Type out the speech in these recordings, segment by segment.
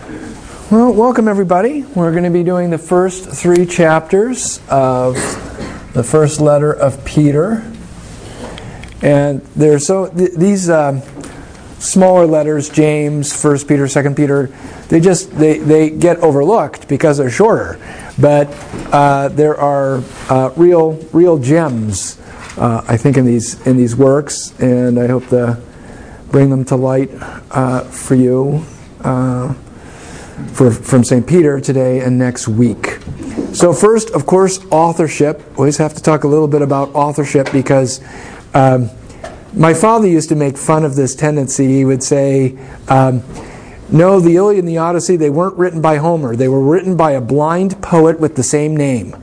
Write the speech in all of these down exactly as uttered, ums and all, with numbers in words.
Well, welcome everybody. We're going to be doing the first three chapters of the first letter of Peter. And they're so th- these um, smaller letters, James, First Peter, Second Peter, they just they, they get overlooked because they're shorter. But uh, there are uh, real real gems, uh, I think, in these in these works, and I hope to bring them to light uh, for you. Uh, For, from Saint Peter today and next week. So first, of course, authorship. We always have to talk a little bit about authorship because um, my father used to make fun of this tendency. He would say, um, no, the Iliad and the Odyssey, they weren't written by Homer. They were written by a blind poet with the same name.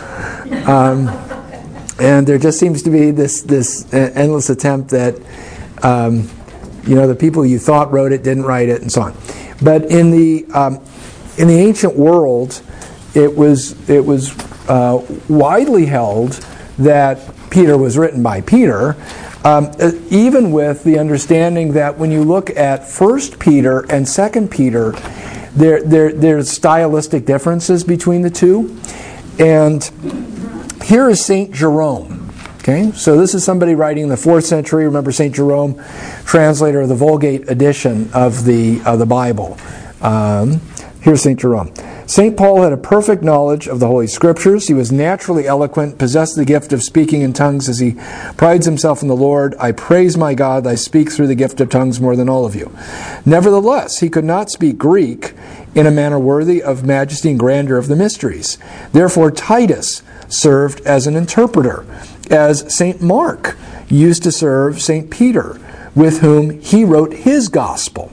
Um, and there just seems to be this, this endless attempt that, um, you know, the people you thought wrote it didn't write it and so on. But in the um, in the ancient world, it was it was uh, widely held that Peter was written by Peter, um, even with the understanding that when you look at First Peter and Second Peter, there there there's stylistic differences between the two. And here is Saint Jerome. Okay, so this is somebody writing in the fourth century. Remember Saint Jerome, translator of the Vulgate edition of the of the Bible. Um, here's Saint Jerome. Saint Paul had a perfect knowledge of the Holy Scriptures. He was naturally eloquent, possessed the gift of speaking in tongues as he prides himself in the Lord. I praise my God, I speak through the gift of tongues more than all of you. Nevertheless, he could not speak Greek in a manner worthy of majesty and grandeur of the mysteries. Therefore, Titus served as an interpreter, as Saint Mark used to serve Saint Peter, with whom he wrote his gospel.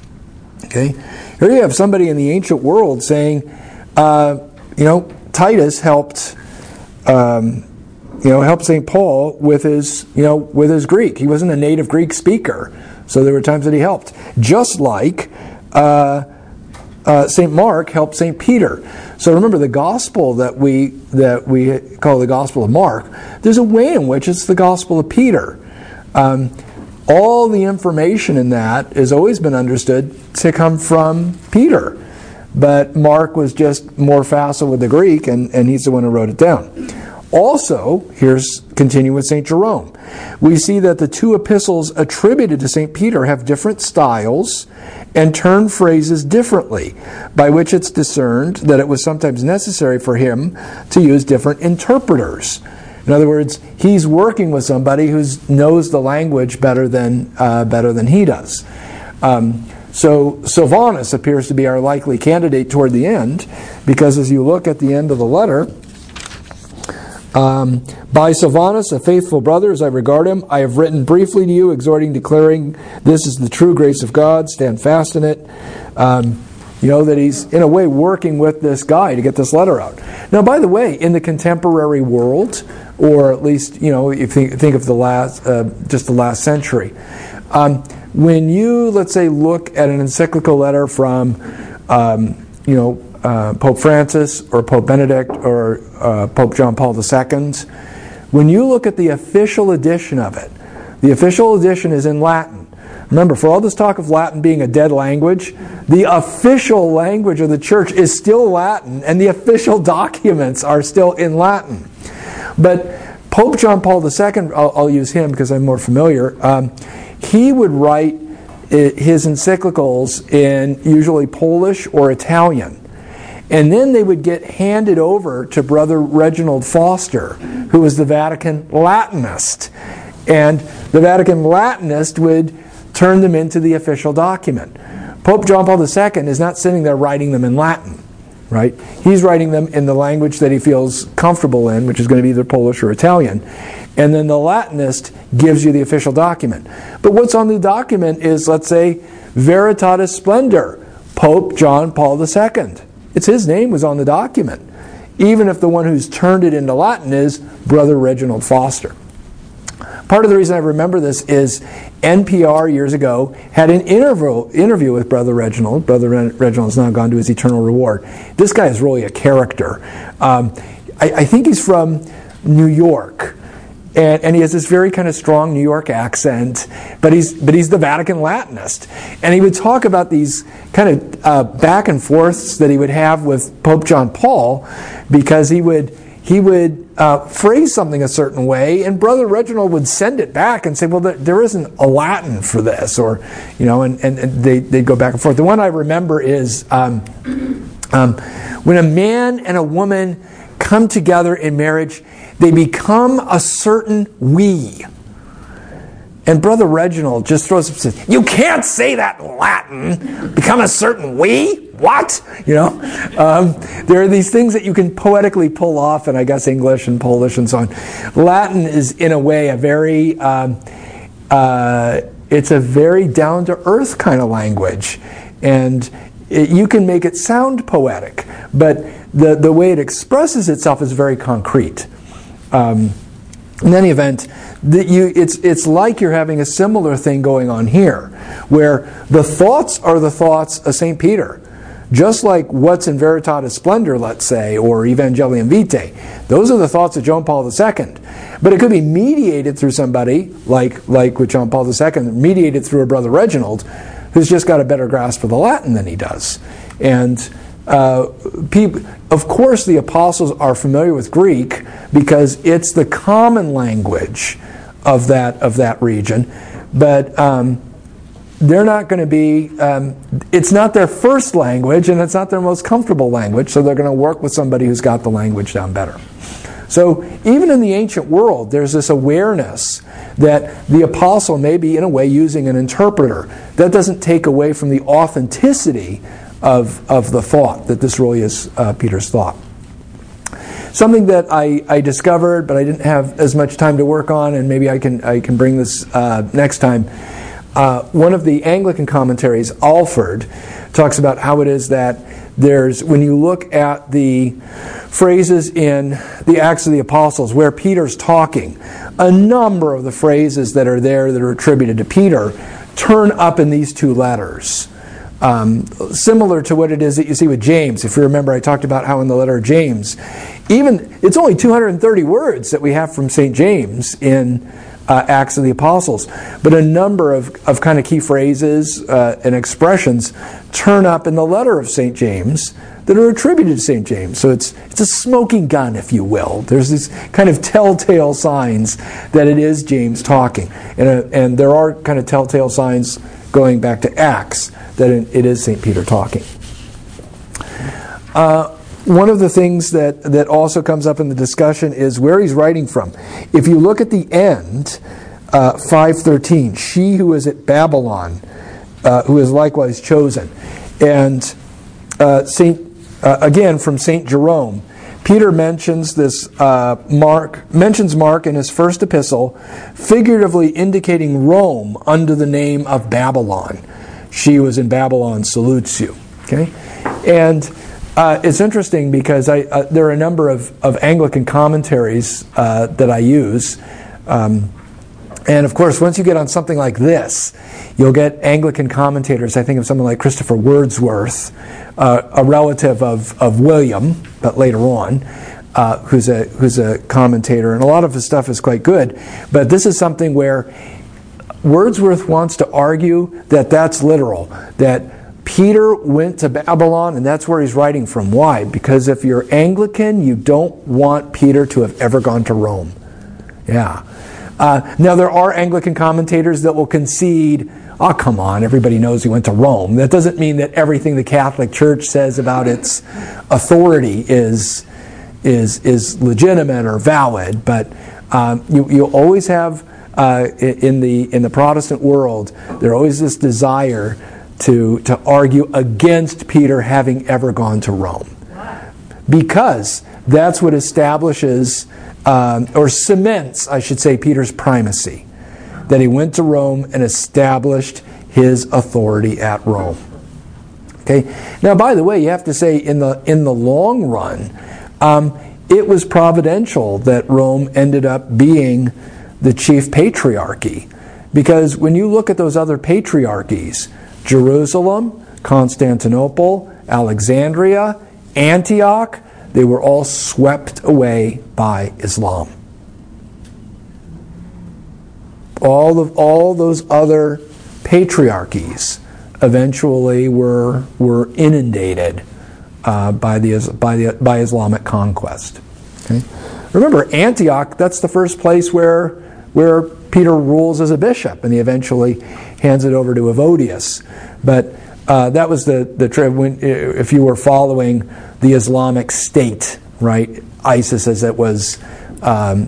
Okay, here you have somebody in the ancient world saying, uh, you know, Titus helped, um, you know, helped Saint Paul with his, you know, with his Greek. He wasn't a native Greek speaker, so there were times that he helped. Just like uh, uh, Saint Mark helped Saint Peter. So remember, the gospel that we that we call the Gospel of Mark, there's a way in which it's the Gospel of Peter. Um, all the information in that has always been understood to come from Peter. But Mark was just more facile with the Greek, and, and he's the one who wrote it down. Also, here's continue with Saint Jerome. We see that the two epistles attributed to Saint Peter have different styles and turn phrases differently, by which it's discerned that it was sometimes necessary for him to use different interpreters. In other words, he's working with somebody who knows the language better than uh, better than he does. Um, so Silvanus appears to be our likely candidate toward the end, because as you look at the end of the letter, Um, by Silvanus, a faithful brother, as I regard him, I have written briefly to you, exhorting, declaring, this is the true grace of God, stand fast in it. Um, you know, that he's, in a way, working with this guy to get this letter out. Now, by the way, in the contemporary world, or at least, you know, you think, think of the last, uh, just the last century, um, when you, let's say, look at an encyclical letter from, um, you know, Uh, Pope Francis or Pope Benedict or uh, Pope John Paul the Second, when you look at the official edition of it, the official edition is in Latin. Remember, for all this talk of Latin being a dead language, the official language of the church is still Latin, and the official documents are still in Latin. But Pope John Paul the Second, I'll, I'll use him because I'm more familiar, um, he would write his encyclicals in usually Polish or Italian. And then they would get handed over to Brother Reginald Foster, who was the Vatican Latinist. And the Vatican Latinist would turn them into the official document. Pope John Paul the Second is not sitting there writing them in Latin, right? He's writing them in the language that he feels comfortable in, which is going to be either Polish or Italian. And then the Latinist gives you the official document. But what's on the document is, let's say, Veritatis Splendor, Pope John Paul the Second. It's his name was on the document, even if the one who's turned it into Latin is Brother Reginald Foster. Part of the reason I remember this is N P R years ago had an interview interview with Brother Reginald. Brother Reginald has now gone to his eternal reward. This guy is really a character. Um, I, I think he's from New York. And, and he has this very kind of strong New York accent, but he's but he's the Vatican Latinist. And he would talk about these kind of uh, back and forths that he would have with Pope John Paul, because he would he would uh, phrase something a certain way, and Brother Reginald would send it back and say, well, there, there isn't a Latin for this, or, you know, and, and, and they, they'd go back and forth. The one I remember is um, um, when a man and a woman come together in marriage, they become a certain we. And Brother Reginald just throws up and says, you can't say that in Latin. Become a certain we? What? You know? Um, there are these things that you can poetically pull off in, I guess, English and Polish and so on. Latin is, in a way, a very, um, uh, it's a very down-to-earth kind of language. And it, you can make it sound poetic, but the, the way it expresses itself is very concrete. Um, in any event, the, you, it's, it's like you're having a similar thing going on here, where the thoughts are the thoughts of Saint Peter. Just like what's in Veritatis Splendor, let's say, or Evangelium Vitae. Those are the thoughts of John Paul the Second. But it could be mediated through somebody, like, like with John Paul the Second, mediated through a Brother Reginald, who's just got a better grasp of the Latin than he does. And Uh, people, of course, the apostles are familiar with Greek because it's the common language of that of that region, but um, they're not going to be. Um, it's not their first language, and it's not their most comfortable language. So they're going to work with somebody who's got the language down better. So even in the ancient world, there's this awareness that the apostle may be, in a way, using an interpreter. That doesn't take away from the authenticity Of, of the thought, that this really is uh, Peter's thought. Something that I, I discovered, but I didn't have as much time to work on, and maybe I can I can bring this uh, next time. Uh, one of the Anglican commentaries, Alford, talks about how it is that there's, when you look at the phrases in the Acts of the Apostles where Peter's talking, a number of the phrases that are there that are attributed to Peter turn up in these two letters. Um, similar to what it is that you see with James. If you remember, I talked about how in the letter of James, even it's only two hundred thirty words that we have from Saint James in uh, Acts of the Apostles, but a number of, of kind of key phrases uh, and expressions turn up in the letter of Saint James that are attributed to Saint James. So it's it's a smoking gun, if you will. There's these kind of telltale signs that it is James talking, and uh, and there are kind of telltale signs going back to Acts that it is Saint Peter talking. Uh, one of the things that, that also comes up in the discussion is where he's writing from. If you look at the end, uh, five thirteen, she who is at Babylon, uh, who is likewise chosen. And uh, Saint uh, again from Saint Jerome, Peter mentions this. Uh, Mark mentions Mark in his first epistle, figuratively indicating Rome under the name of Babylon. She who is in Babylon salutes you. Okay, and uh, it's interesting because I uh, there are a number of, of Anglican commentaries uh, that I use. Um, And of course, once you get on something like this, you'll get Anglican commentators. I think of someone like Christopher Wordsworth, uh, a relative of, of William, but later on, uh, who's a who's a commentator, and a lot of his stuff is quite good. But this is something where Wordsworth wants to argue that that's literal, that Peter went to Babylon, and that's where he's writing from. Why? Because if you're Anglican, you don't want Peter to have ever gone to Rome. Yeah. Uh, now, there are Anglican commentators that will concede, oh, come on, everybody knows he went to Rome. That doesn't mean that everything the Catholic Church says about its authority is is is legitimate or valid, but um, you you always have, uh, in the in the Protestant world, there's always this desire to, to argue against Peter having ever gone to Rome. Because that's what establishes Um, or cements, I should say, Peter's primacy, that he went to Rome and established his authority at Rome. Okay. Now, by the way, you have to say, in the in the long run, um, it was providential that Rome ended up being the chief patriarchy, because when you look at those other patriarchies, Jerusalem, Constantinople, Alexandria, Antioch, they were all swept away by Islam. all of all those other patriarchies eventually were were inundated uh, by the by the by Islamic conquest. Okay? Remember, Antioch, that's the first place where where Peter rules as a bishop, and he eventually hands it over to Evodius. But uh, that was the the when, if you were following the Islamic State, right? ISIS, as it was um,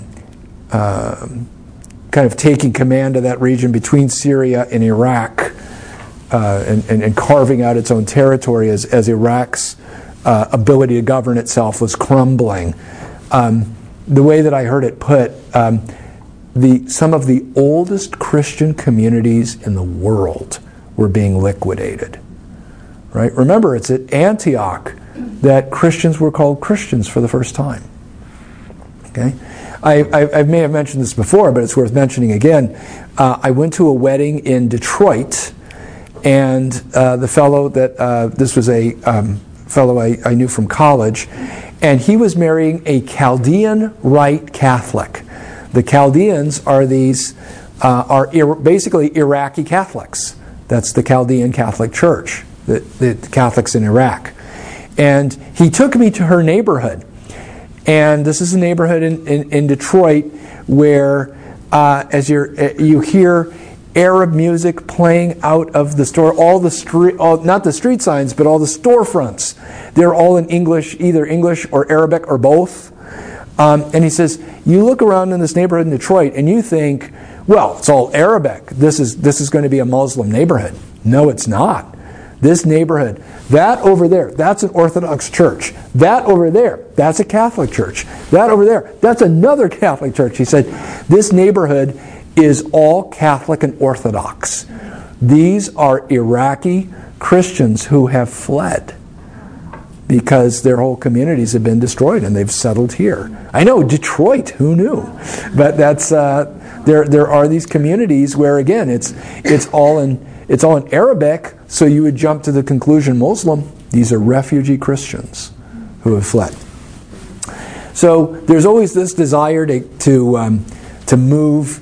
uh, kind of taking command of that region between Syria and Iraq, uh, and, and, and carving out its own territory as, as Iraq's uh, ability to govern itself was crumbling. Um, the way that I heard it put, um, the some of the oldest Christian communities in the world were being liquidated. Right? Remember, it's at Antioch that Christians were called Christians for the first time. Okay, I, I, I may have mentioned this before, but it's worth mentioning again. Uh, I went to a wedding in Detroit, and uh, the fellow that uh, this was a um, fellow I, I knew from college, and he was marrying a Chaldean Rite Catholic. The Chaldeans are these uh, are ir- basically Iraqi Catholics. That's the Chaldean Catholic Church, the, the Catholics in Iraq. And he took me to her neighborhood. And this is a neighborhood in, in, in Detroit where uh, as you're, uh, you hear Arab music playing out of the store, all the street, all, not the street signs, but all the storefronts. They're all in English, either English or Arabic or both. Um, and he says, you look around in this neighborhood in Detroit and you think, well, it's all Arabic. This is this is going to be a Muslim neighborhood. No, it's not. This neighborhood, that over there, that's an Orthodox church. That over there, that's a Catholic church. That over there, that's another Catholic church. He said, this neighborhood is all Catholic and Orthodox. These are Iraqi Christians who have fled because their whole communities have been destroyed and they've settled here. I know, Detroit, who knew? But that's uh, there. There are these communities where, again, it's it's all in it's all in Arabic. So you would jump to the conclusion, Muslim. These are refugee Christians who have fled. So there's always this desire to to um, to move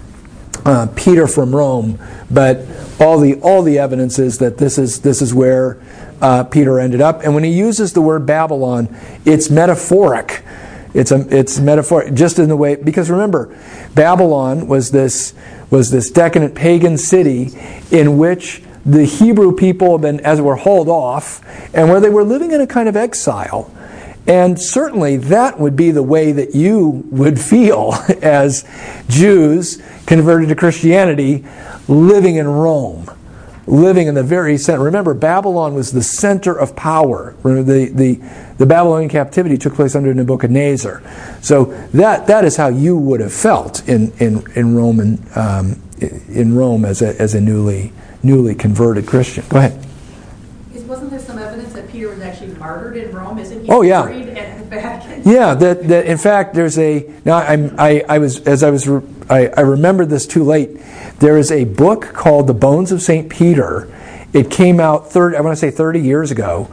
uh, Peter from Rome, but all the all the evidence is that this is this is where uh, Peter ended up. And when he uses the word Babylon, it's metaphoric. It's a it's metaphoric, just in the way, because remember, Babylon was this was this decadent pagan city in which the Hebrew people have been, as it were, hauled off, and where they were living in a kind of exile. And certainly that would be the way that you would feel as Jews converted to Christianity, living in Rome, living in the very center. Remember, Babylon was the center of power. Remember, the, the, the Babylonian captivity took place under Nebuchadnezzar. So that that is how you would have felt in in in Roman um, in Rome as a as a newly newly converted Christian. Go ahead. Wasn't there some evidence that Peter was actually martyred in Rome? Isn't he oh, yeah. buried at the Vatican? Yeah, that, that in fact there's a now I'm I, I was as I was I, I remembered this too late. There is a book called The Bones of Saint Peter. It came out thirty I want to say thirty years ago,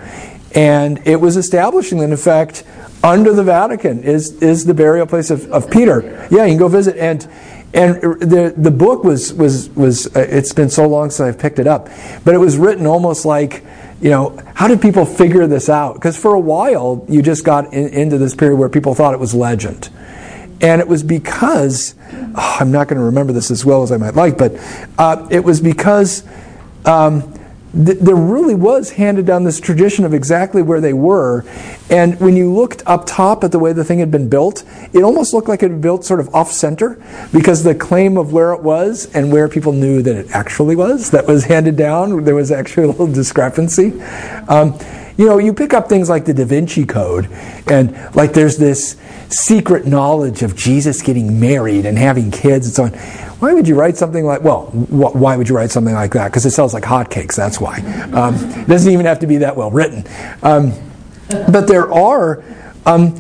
and it was establishing that in fact under the Vatican is is the burial place of, of Peter. Yeah, you can go visit. And And the the book was was was uh, it's been so long since I've picked it up, but it was written almost like, you know, how did people figure this out? Because for a while you just got in, into this period where people thought it was legend, and it was because oh, I'm not going to remember this as well as I might like, but uh, it was because um, th- there really was handed down this tradition of exactly where they were. And when you looked up top at the way the thing had been built, it almost looked like it had been built sort of off-center, because the claim of where it was and where people knew that it actually was, that was handed down, there was actually a little discrepancy. Um, you know, you pick up things like the Da Vinci Code, and like there's this secret knowledge of Jesus getting married and having kids and so on. Why would you write something like, well, wh- why would you write something like that? Because it sells like hotcakes, that's why. Um, it doesn't even have to be that well written. Um, But there are um,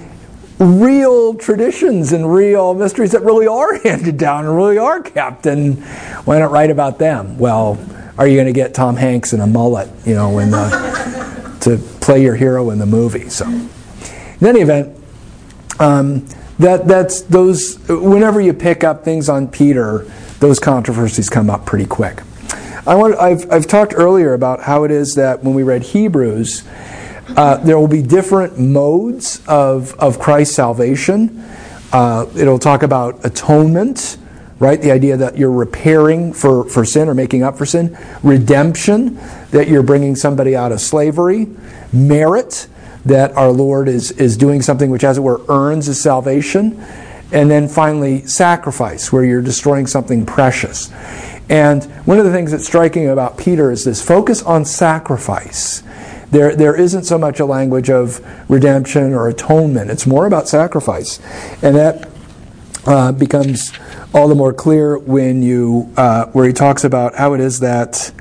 real traditions and real mysteries that really are handed down and really are kept. And why not write about them? Well, are you going to get Tom Hanks in a mullet, you know, when the, to play your hero in the movie? So, in any event, um, that that's those. Whenever you pick up things on Peter, those controversies come up pretty quick. I want, I've, I've talked earlier about how it is that when we read Hebrews, uh, there will be different modes of, of Christ's salvation. Uh, it'll talk about atonement, right? The idea that you're repairing for, for sin or making up for sin. Redemption, that you're bringing somebody out of slavery. Merit, that our Lord is, is doing something which, as it were, earns his salvation. And then finally, sacrifice, where you're destroying something precious. And one of the things that's striking about Peter is this focus on sacrifice. There, there isn't so much a language of redemption or atonement. It's more about sacrifice. And that uh, becomes all the more clear when you, uh, where he talks about how it is that,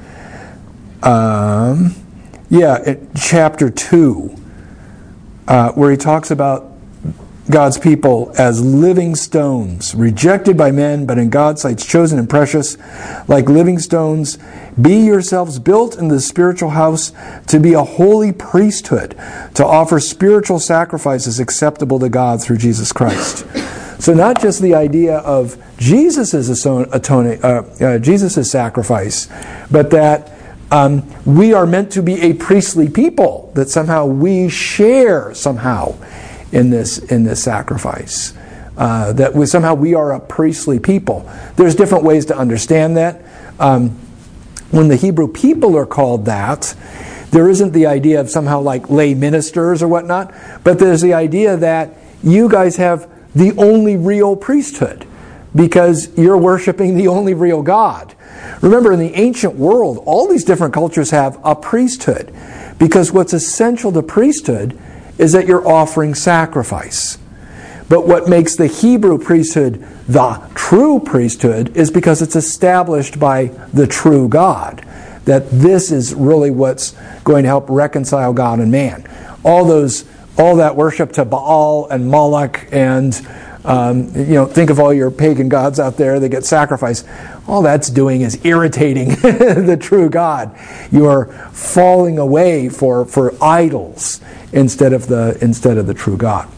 um, yeah, in chapter two, uh, where he talks about God's people as living stones, rejected by men, but in God's sight chosen and precious. Like living stones, be yourselves built in the spiritual house to be a holy priesthood, to offer spiritual sacrifices acceptable to God through Jesus Christ. So not just the idea of Jesus' atoning, uh, uh, Jesus' sacrifice, but that um, we are meant to be a priestly people, that somehow we share somehow in this in this sacrifice. Uh, that we, somehow we are a priestly people. There's different ways to understand that. Um, when the Hebrew people are called that, there isn't the idea of somehow like lay ministers or whatnot, but there's the idea that you guys have the only real priesthood because you're worshiping the only real God. Remember, in the ancient world, all these different cultures have a priesthood because what's essential to priesthood is that you're offering sacrifice. But what makes the Hebrew priesthood the true priesthood is because it's established by the true God. That this is really what's going to help reconcile God and man. All those, all that worship to Baal and Moloch and um, you know, think of all your pagan gods out there that get sacrificed. All that's doing is irritating the true God. You are falling away for, for idols instead of the instead of the true God.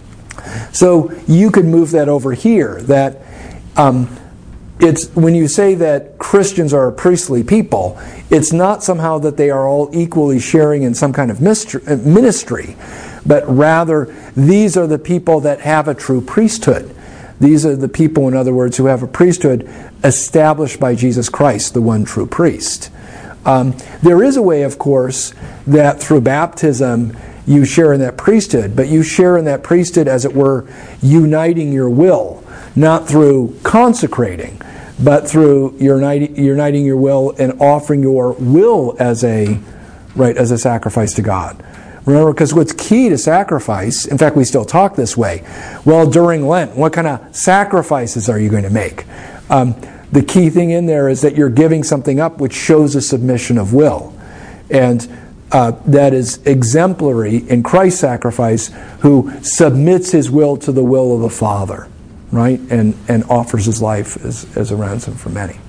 So you could move that over here. That um, it's when you say that Christians are a priestly people, it's not somehow that they are all equally sharing in some kind of ministry, but rather these are the people that have a true priesthood. These are the people, in other words, who have a priesthood established by Jesus Christ, the one true priest. Um, there is a way, of course, that through baptism you share in that priesthood, but you share in that priesthood, as it were, uniting your will, not through consecrating, but through uniting, uniting your will and offering your will as a right as a sacrifice to God. Remember, because what's key to sacrifice, in fact, we still talk this way. Well, during Lent, what kind of sacrifices are you going to make? Um, the key thing in there is that you're giving something up which shows a submission of will. And uh, that is exemplary in Christ's sacrifice, who submits his will to the will of the Father, right? And, and offers his life as, as a ransom for many.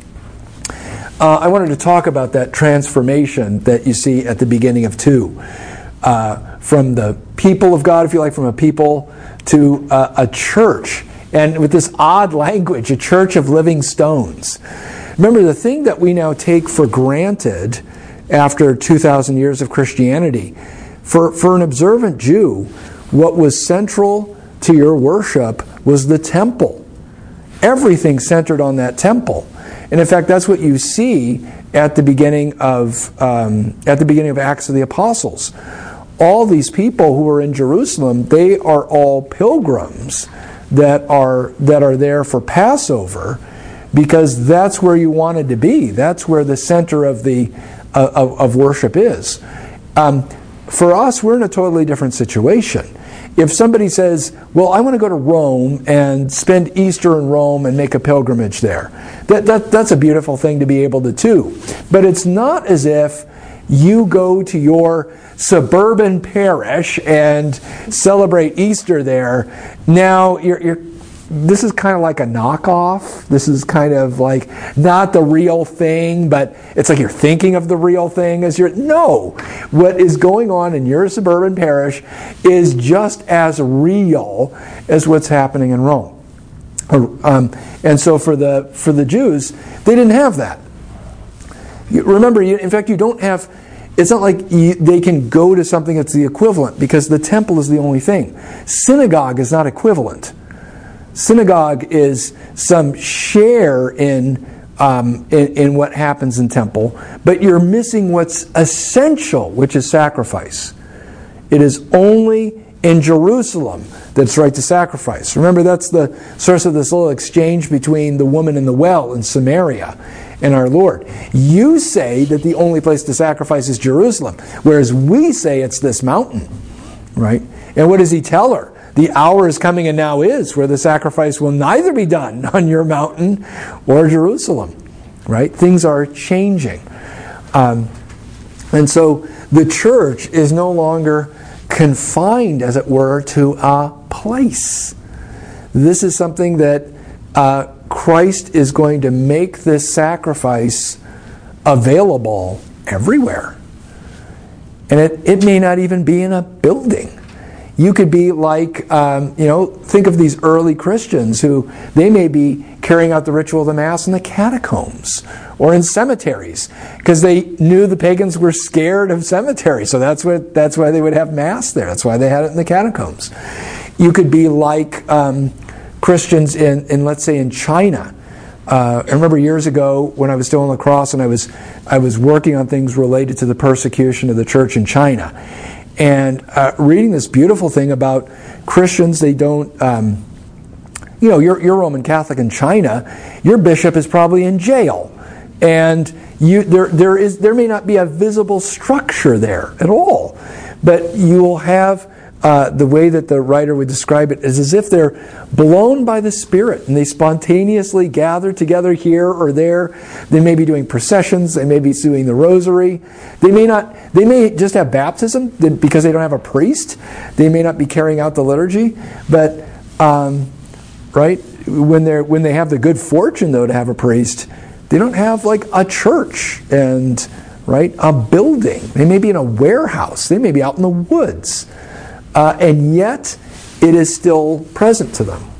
Uh, I wanted to talk about that transformation that you see at the beginning of two. Uh, from the people of God, if you like, from a people to uh, a church. And with this odd language, a church of living stones. Remember, the thing that we now take for granted after two thousand years of Christianity, for, for an observant Jew, what was central to your worship was the temple. Everything centered on that temple. And in fact, that's what you see at the beginning of um, at the beginning of Acts of the Apostles. All these people who are in Jerusalem, they are all pilgrims that are that are there for Passover, because that's where you wanted to be. That's where the center of the uh, of, of worship is. Um, for us, we're in a totally different situation. If somebody says, well, I want to go to Rome and spend Easter in Rome and make a pilgrimage there, that, that that's a beautiful thing to be able to do. But it's not as if you go to your suburban parish and celebrate Easter there. Now, you're, you're this is kind of like a knockoff. This is kind of like not the real thing, but it's like you're thinking of the real thing as you're... No! What is going on in your suburban parish is just as real as what's happening in Rome. Um, and so for the for the Jews, they didn't have that. You, remember, you, in fact, you don't have. It's not like you, they can go to something that's the equivalent, because the temple is the only thing. Synagogue is not equivalent. Synagogue is some share in, um, in in what happens in temple, but you're missing what's essential, which is sacrifice. It is only in Jerusalem that's right to sacrifice. Remember, that's the source of this little exchange between the woman in the well in Samaria and our Lord. You say that the only place to sacrifice is Jerusalem, whereas we say it's this mountain, right? And what does he tell her? The hour is coming and now is, where the sacrifice will neither be done on your mountain or Jerusalem, right? Things are changing. Um, and so the church is no longer confined, as it were, to a place. This is something that uh, Christ is going to make this sacrifice available everywhere. And it, it may not even be in a building. You could be like, um, you know, think of these early Christians who, they may be carrying out the ritual of the Mass in the catacombs or in cemeteries, because they knew the pagans were scared of cemeteries. So that's what that's why they would have Mass there. That's why they had it in the catacombs. You could be like um, Christians in, in, let's say, in China. Uh, I remember years ago when I was still in La Crosse and I was I was working on things related to the persecution of the church in China. And uh, reading this beautiful thing about Christians, they don't, um, you know, you're, you're Roman Catholic in China, your bishop is probably in jail. And you, there, there is, there may not be a visible structure there at all. But you will have, uh, the way that the writer would describe it is as if they're blown by the Spirit and they spontaneously gather together here or there. They may be doing processions, they may be doing the rosary. They may not, they may just have baptism because they don't have a priest. They may not be carrying out the liturgy. But, um, right, when they're when they have the good fortune, though, to have a priest, they don't have like a church and, right, a building. They may be in a warehouse. They may be out in the woods. Uh, and yet, it is still present to them.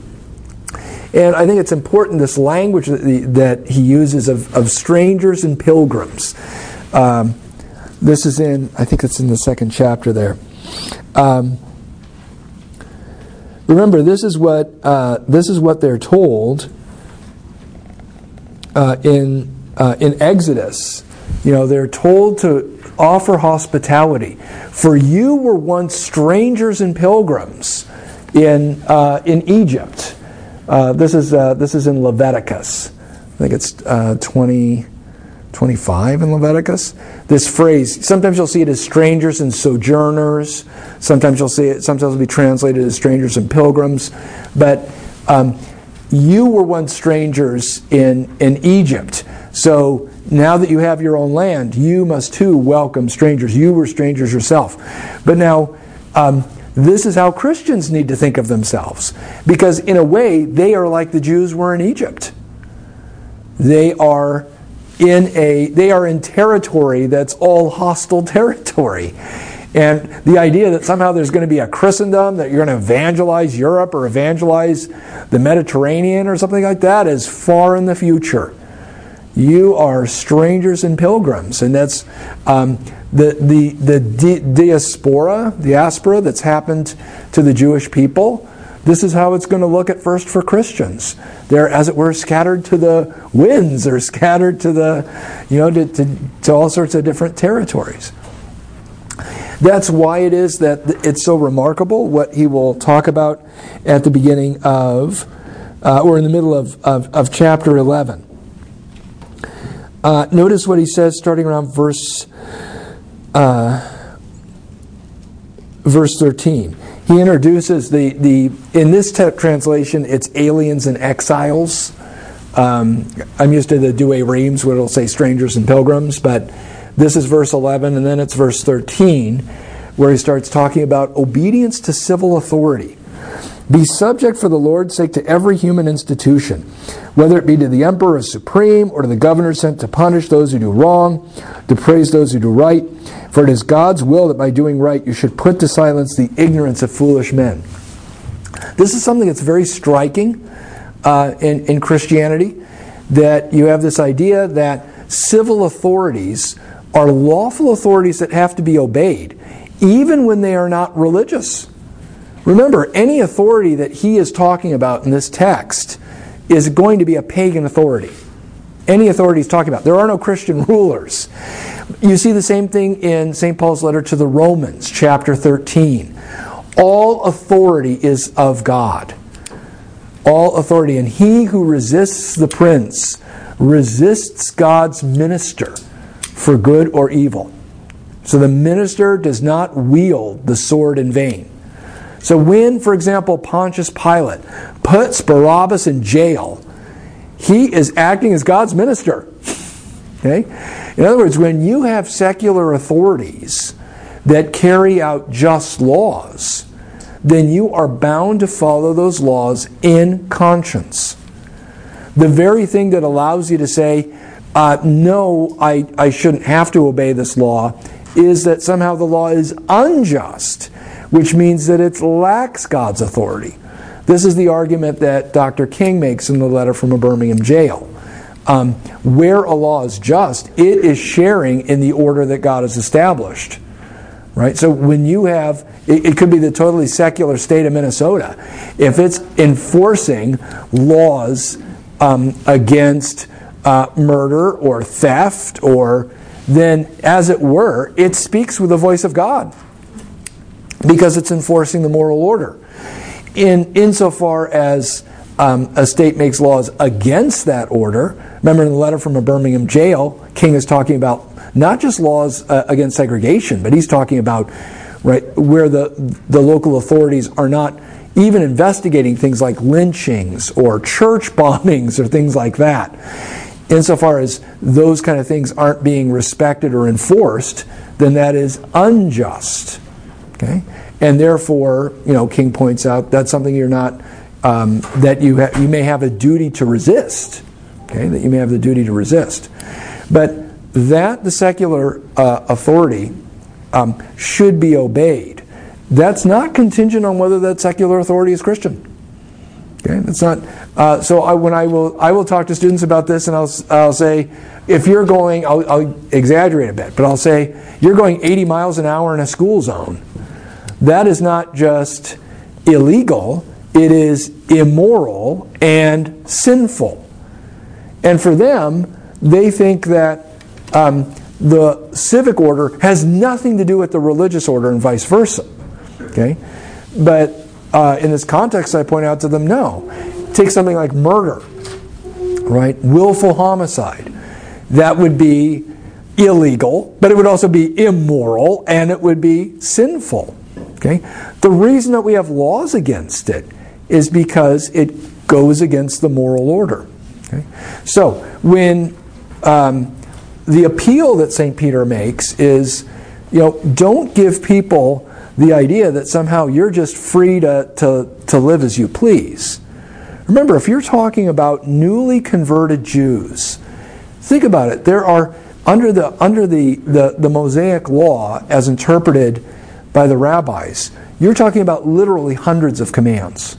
And I think it's important, this language that, the, that he uses of, of strangers and pilgrims. Um, this is in, I think it's in the second chapter there. Um, remember, this is what uh, this is what they're told uh, in uh, in Exodus. You know, they're told to offer hospitality. For you were once strangers and pilgrims in uh, in Egypt. Uh, this is uh, this is in Leviticus. I think it's uh, twenty, twenty-five in Leviticus. This phrase, sometimes you'll see it as strangers and sojourners. Sometimes you'll see it. Sometimes it'll be translated as strangers and pilgrims. But um, you were once strangers in in Egypt. So now that you have your own land, you must too welcome strangers. You were strangers yourself. But now, um, this is how Christians need to think of themselves. Because in a way, they are like the Jews were in Egypt. They are in a they are in territory that's all hostile territory. And the idea that somehow there's going to be a Christendom, that you're going to evangelize Europe or evangelize the Mediterranean or something like that is far in the future. You are strangers and pilgrims, and that's um, the the the di- diaspora, diaspora that's happened to the Jewish people. This is how it's going to look at first for Christians. They're, as it were, scattered to the winds, or scattered to the, you know, to, to, to all sorts of different territories. That's why it is that it's so remarkable what he will talk about at the beginning of, uh, or in the middle of, of, of chapter eleven. Uh, notice what he says starting around verse uh, verse thirteen. He introduces the, the in this te- translation, it's aliens and exiles. Um, I'm used to the Douay Rheims, where it'll say strangers and pilgrims, but this is verse eleven, and then it's verse thirteen, where he starts talking about obedience to civil authority. Be subject for the Lord's sake to every human institution, whether it be to the emperor as supreme or to the governor sent to punish those who do wrong, to praise those who do right. For it is God's will that by doing right you should put to silence the ignorance of foolish men. This is something that's very striking uh, in, in Christianity, that you have this idea that civil authorities are lawful authorities that have to be obeyed, even when they are not religious. Remember, any authority that he is talking about in this text is going to be a pagan authority. Any authority he's talking about. There are no Christian rulers. You see the same thing in Saint Paul's letter to the Romans, chapter thirteen. All authority is of God. All authority. And he who resists the prince resists God's minister for good or evil. So the minister does not wield the sword in vain. So when, for example, Pontius Pilate puts Barabbas in jail, he is acting as God's minister. Okay? In other words, when you have secular authorities that carry out just laws, then you are bound to follow those laws in conscience. The very thing that allows you to say, uh, no, I, I shouldn't have to obey this law, is that somehow the law is unjust, which means that it lacks God's authority. This is the argument that Doctor King makes in the letter from a Birmingham jail. Um, where a law is just, it is sharing in the order that God has established. Right? So when you have, it, it could be the totally secular state of Minnesota. If it's enforcing laws um, against uh, murder or theft, or then, as it were, it speaks with the voice of God because it's enforcing the moral order. In insofar as um, a state makes laws against that order, remember in the letter from a Birmingham jail, King is talking about not just laws uh, against segregation, but he's talking about right where the the local authorities are not even investigating things like lynchings or church bombings or things like that. Insofar as those kind of things aren't being respected or enforced, then that is unjust. Okay, and therefore, you know, King points out that's something you're not um, that you ha- you may have a duty to resist. Okay, that you may have the duty to resist, but that the secular uh, authority um, should be obeyed. That's not contingent on whether that secular authority is Christian. Okay, that's not. Uh, so I, when I will, I will talk to students about this, and I'll, I'll say, if you're going, I'll, I'll exaggerate a bit, but I'll say you're going eighty miles an hour in a school zone. That is not just illegal; it is immoral and sinful. And for them, they think that um, the civic order has nothing to do with the religious order, and vice versa. Okay, but uh, in this context, I point out to them, no. Take something like murder, right? Willful homicide. That would be illegal, but it would also be immoral, and it would be sinful. Okay, the reason that we have laws against it is because it goes against the moral order. Okay, so when um, the appeal that Saint Peter makes is, you know, don't give people the idea that somehow you're just free to, to, to live as you please. Remember, if you're talking about newly converted Jews, think about it. There are, under the under the, the, the Mosaic law as interpreted by the rabbis, you're talking about literally hundreds of commands.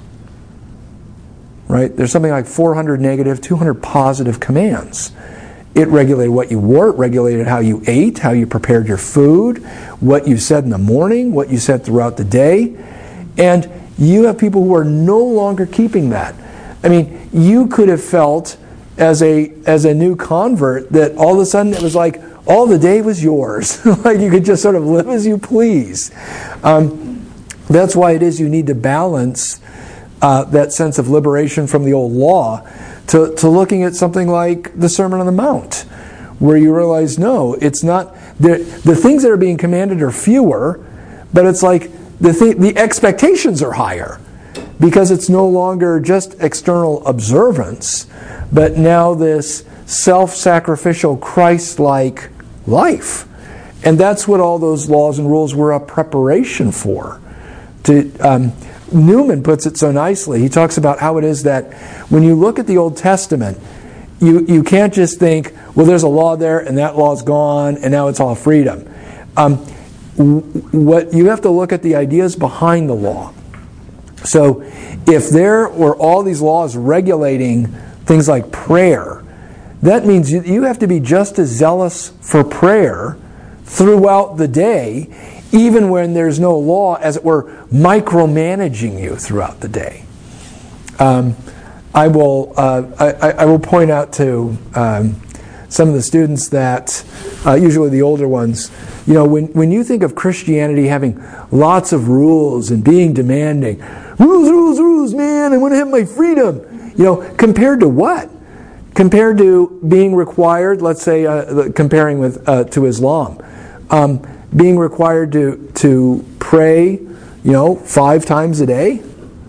Right? There's something like four hundred negative, two hundred positive commands. It regulated what you wore, it regulated how you ate, how you prepared your food, what you said in the morning, what you said throughout the day. And you have people who are no longer keeping that. I mean, you could have felt as a as a new convert that all of a sudden it was like all the day was yours. Like you could just sort of live as you please. Um, that's why it is you need to balance uh, that sense of liberation from the old law To, to looking at something like the Sermon on the Mount, where you realize, no, it's not, the, the things that are being commanded are fewer, but it's like the th- the expectations are higher, because it's no longer just external observance, but now this self-sacrificial Christ-like life. And that's what all those laws and rules were a preparation for. To um, Newman puts it so nicely. He talks about how it is that when you look at the Old Testament, you, you can't just think, well, there's a law there and that law's gone and now it's all freedom. Um, what you have to look at the ideas behind the law. So if there were all these laws regulating things like prayer, that means you, you have to be just as zealous for prayer throughout the day, even when there's no law, as it were, micromanaging you throughout the day. Um, I will uh, I, I will point out to um, some of the students that, uh, usually the older ones, you know, when, when you think of Christianity having lots of rules and being demanding, rules, rules, rules, man, I want to have my freedom. You know, compared to what? Compared to being required, let's say, uh, comparing with uh, to Islam, um, being required to to pray, you know, five times a day.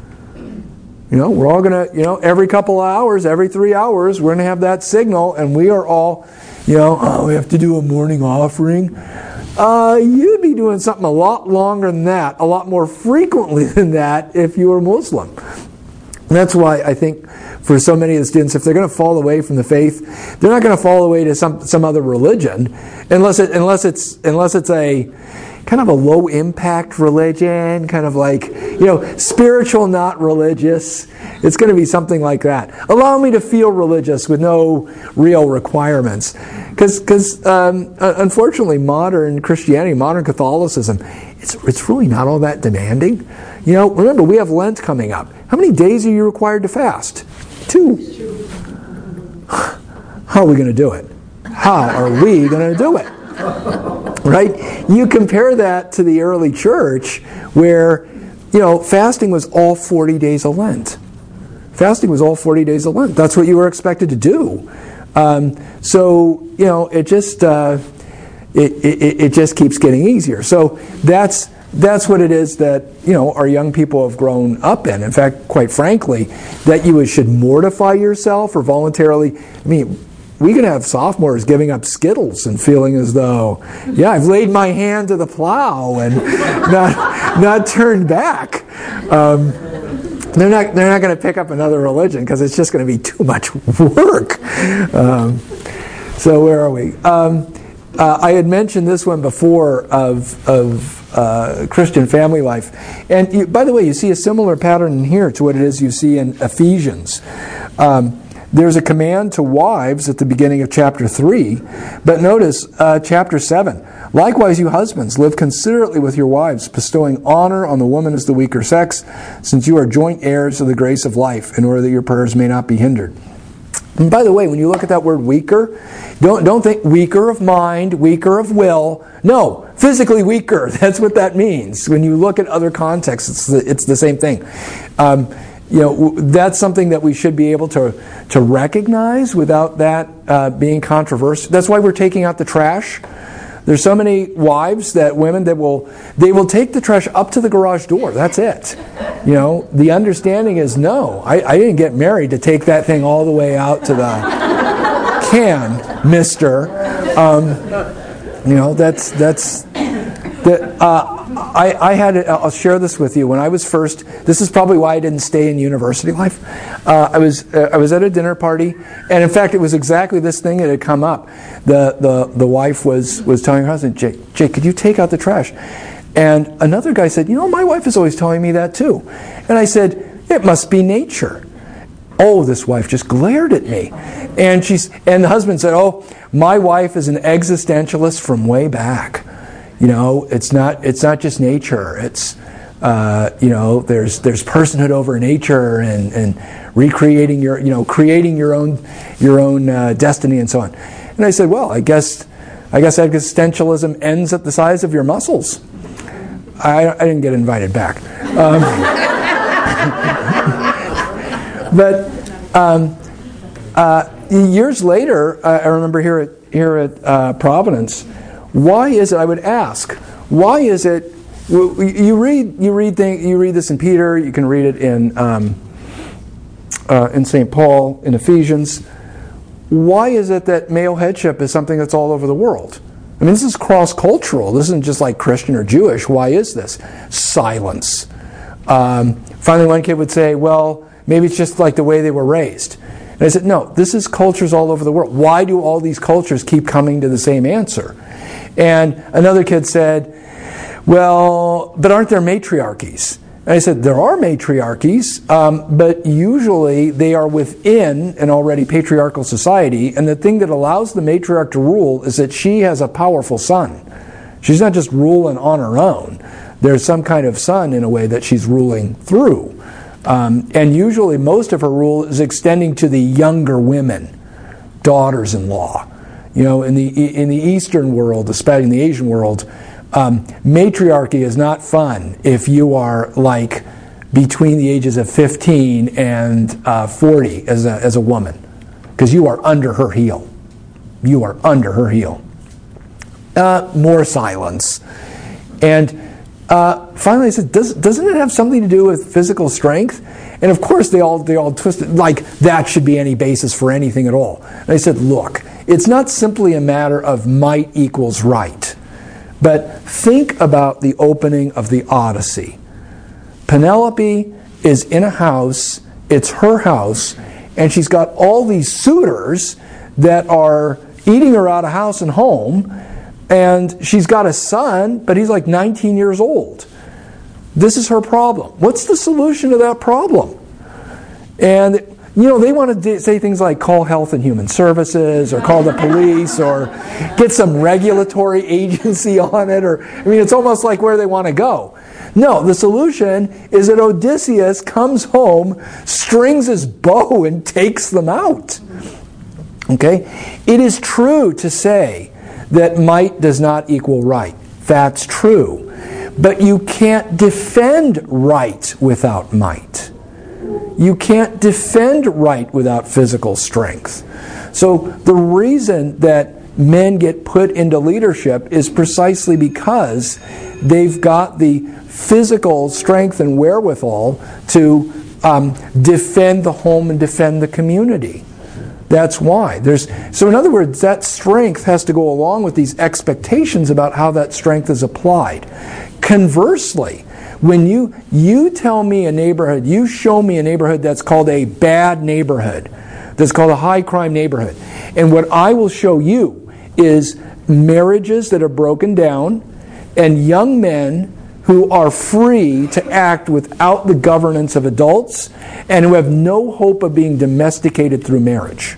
You know, we're all going to, you know, every couple of hours, every three hours, we're going to have that signal, and we are all, you know, oh, we have to do a morning offering. Uh, you'd be doing something a lot longer than that, a lot more frequently than that if you were Muslim. And that's why I think for so many of the students, if they're going to fall away from the faith, they're not going to fall away to some some other religion, unless it unless it's unless it's a kind of a low impact religion, kind of like, you know, spiritual, not religious. It's going to be something like that. Allow me to feel religious with no real requirements. Because um, unfortunately, modern Christianity, modern Catholicism, it's it's really not all that demanding. You know, remember, we have Lent coming up. How many days are you required to fast? Two. How are we going to do it? How are we going to do it? Right? You compare that to the early church where, you know, fasting was all forty days of Lent. Fasting was all forty days of Lent. That's what you were expected to do. Um, so, you know, it just uh, it, it, it just keeps getting easier. So that's that's what it is that, you know, our young people have grown up in. In fact, quite frankly, that you should mortify yourself or voluntarily, I mean, we can have sophomores giving up Skittles and feeling as though, yeah, I've laid my hand to the plow and not not turned back. Um, they're not they're not going to pick up another religion because it's just going to be too much work. Um, so where are we? Um, uh, I had mentioned this one before of of uh, Christian family life, and you, by the way, you see a similar pattern in here to what it is you see in Ephesians. Um, There's a command to wives at the beginning of chapter three, but notice uh, chapter seven. Likewise, you husbands, live considerately with your wives, bestowing honor on the woman as the weaker sex, since you are joint heirs of the grace of life, in order that your prayers may not be hindered. And by the way, when you look at that word weaker, don't, don't think weaker of mind, weaker of will. No, physically weaker. That's what that means. When you look at other contexts, it's the, it's the same thing. Um, You know, that's something that we should be able to to recognize without that uh, being controversial. That's why we're taking out the trash. There's so many wives that women that will they will take the trash up to the garage door. That's it. You know, the understanding is no. I, I didn't get married to take that thing all the way out to the can, Mister. Um, you know, that's that's that. Uh, I, I had, I'll share this with you. When I was first, this is probably why I didn't stay in university life. Uh, I was uh, I was at a dinner party, and in fact, it was exactly this thing that had come up. The the the wife was was telling her husband, Jake, Jake, could you take out the trash? And another guy said, you know, my wife is always telling me that too. And I said, it must be nature. Oh, this wife just glared at me, and she's and the husband said, oh, my wife is an existentialist from way back. You know, it's not it's not just nature. It's uh, you know, there's there's personhood over nature and, and recreating your you know creating your own your own uh, destiny and so on. And I said, well, I guess I guess existentialism ends at the size of your muscles. I, I didn't get invited back, um, but um, uh, years later, uh, I remember here at here at uh, Providence. Why is it? I would ask. Why is it? You read. You read. Thing, you read this in Peter. You can read it in um, uh, in Saint Paul, in Ephesians. Why is it that male headship is something that's all over the world? I mean, this is cross-cultural. This isn't just like Christian or Jewish. Why is this? Silence. Um, finally, one kid would say, "Well, maybe it's just like the way they were raised." And I said, "No, this is cultures all over the world. Why do all these cultures keep coming to the same answer?" And another kid said, well, but aren't there matriarchies? And I said, there are matriarchies, um, but usually they are within an already patriarchal society, and the thing that allows the matriarch to rule is that she has a powerful son. She's not just ruling on her own. There's some kind of son, in a way, that she's ruling through. Um, and usually most of her rule is extending to the younger women, daughters-in-law. You know, in the in the Eastern world, especially in the Asian world, um, matriarchy is not fun if you are like between the ages of fifteen and uh, forty as a, as a woman, because you are under her heel. You are under her heel. Uh, more silence. And uh, finally I said, Does, doesn't it have something to do with physical strength? And of course they all they all twisted, like that should be any basis for anything at all. And I said, look, it's not simply a matter of might equals right. But think about the opening of the Odyssey. Penelope is in a house, it's her house, and she's got all these suitors that are eating her out of house and home, and she's got a son, but he's like nineteen years old. This is her problem. What's the solution to that problem? And you know, they want to say things like call Health and Human Services or call the police or get some regulatory agency on it. Or I mean, it's almost like where they want to go. No, the solution is that Odysseus comes home, strings his bow, and takes them out. Okay? It is true to say that might does not equal right. That's true. But you can't defend right without might. You can't defend right without physical strength. So the reason that men get put into leadership is precisely because they've got the physical strength and wherewithal to um, defend the home and defend the community. That's why. There's, so in other words, that strength has to go along with these expectations about how that strength is applied. Conversely, when you you tell me a neighborhood, you show me a neighborhood that's called a bad neighborhood, that's called a high crime neighborhood, and what I will show you is marriages that are broken down and young men who are free to act without the governance of adults and who have no hope of being domesticated through marriage.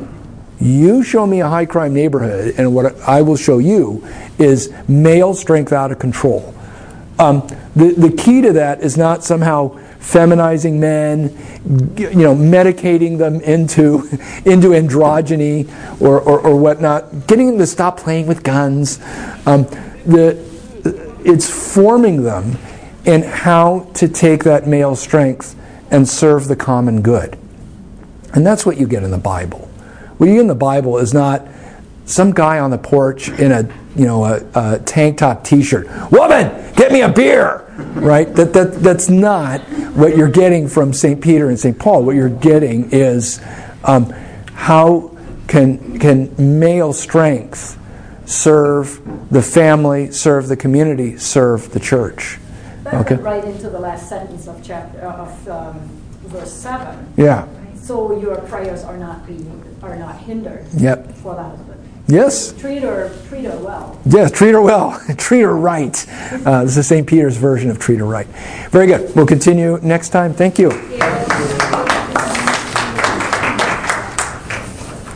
You show me a high crime neighborhood, and what I will show you is male strength out of control. Um, the, the key to that is not somehow feminizing men, you know, medicating them into into androgyny or, or, or whatnot, getting them to stop playing with guns. Um, the it's forming them in how to take that male strength and serve the common good. And that's what you get in the Bible. What you get in the Bible is not some guy on the porch in a you know a, a tank top T-shirt. Woman, get me a beer, right? That that that's not what you're getting from Saint Peter and Saint Paul. What you're getting is um, how can can male strength serve the family, serve the community, serve the church. That Okay. went right into the last sentence of chapter of um, verse seven. Yeah. So your prayers are not being are not hindered. Yep. For the husband. Yes. Treat her treat her well. Yes, treat her well. Treat her right. Uh, this is Saint Peter's version of treat her right. Very good. We'll continue next time. Thank you. Yeah.